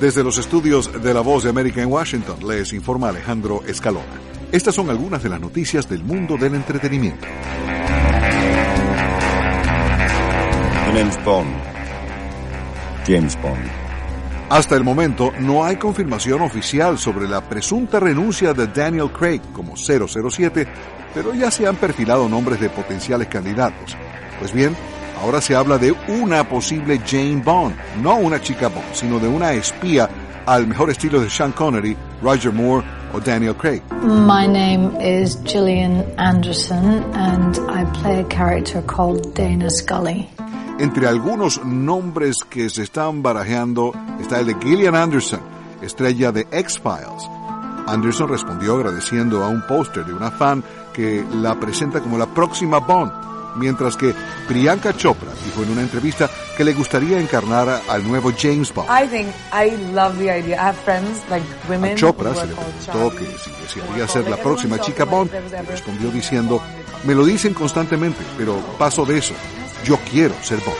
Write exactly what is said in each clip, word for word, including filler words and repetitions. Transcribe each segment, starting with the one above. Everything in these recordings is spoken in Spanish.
Desde los estudios de La Voz de América en Washington, les informa Alejandro Escalona. Estas son algunas de las noticias del mundo del entretenimiento. James Bond. James Bond. Hasta el momento no hay confirmación oficial sobre la presunta renuncia de Daniel Craig como cero cero siete, pero ya se han perfilado nombres de potenciales candidatos. Pues bien, ahora se habla de una posible Jane Bond, no una chica Bond, sino de una espía al mejor estilo de Sean Connery, Roger Moore o Daniel Craig. My name is Gillian Anderson and I play a character called Dana Scully. Entre algunos nombres que se están barajeando está el de Gillian Anderson, estrella de X-Files. Anderson respondió agradeciendo a un póster de una fan que la presenta como la próxima Bond, mientras que Priyanka Chopra dijo en una entrevista que le gustaría encarnar al nuevo James Bond. I think I love the idea. I have friends like women. A Chopra se le preguntó que si desearía ser la próxima chica Bond, y respondió diciendo: "Me lo dicen constantemente, pero paso de eso. Yo quiero ser Bond".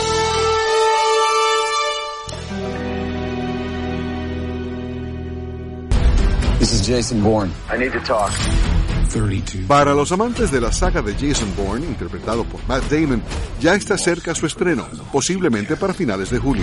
This is Jason Bourne. I need to talk. Para los amantes de la saga de Jason Bourne, interpretado por Matt Damon, ya está cerca su estreno, posiblemente para finales de julio.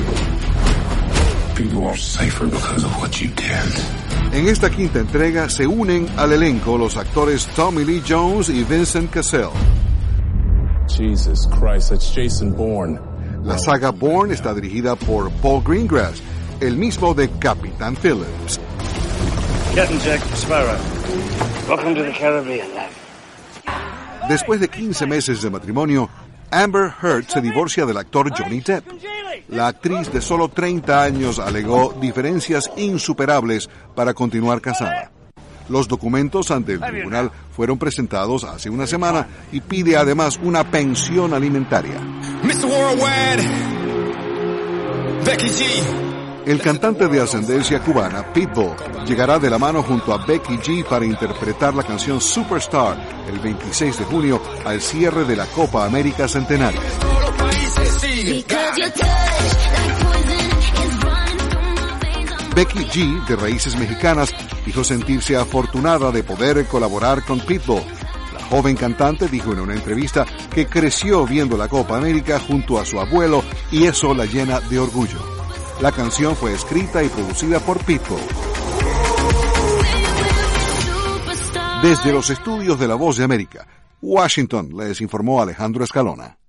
En esta quinta entrega se unen al elenco los actores Tommy Lee Jones y Vincent Cassel. Jesus Christ, that's Jason Bourne. La saga Bourne está dirigida por Paul Greengrass, el mismo de Capitán Phillips. Captain Jack Sparrow. Welcome to the Caribbean. Después de quince meses de matrimonio, Amber Heard se divorcia del actor Johnny Depp. La actriz de solo treinta años alegó diferencias insuperables para continuar casada. Los documentos ante el tribunal fueron presentados hace una semana y pide además una pensión alimentaria. mister Worldwide, Becky G. El cantante de ascendencia cubana, Pitbull, llegará de la mano junto a Becky G para interpretar la canción Superstar el veintiséis de junio al cierre de la Copa América Centenario. Becky G, de raíces mexicanas, dijo sentirse afortunada de poder colaborar con Pitbull. La joven cantante dijo en una entrevista que creció viendo la Copa América junto a su abuelo y eso la llena de orgullo. La canción fue escrita y producida por Pitbull. Desde los estudios de La Voz de América, Washington, les informó Alejandro Escalona.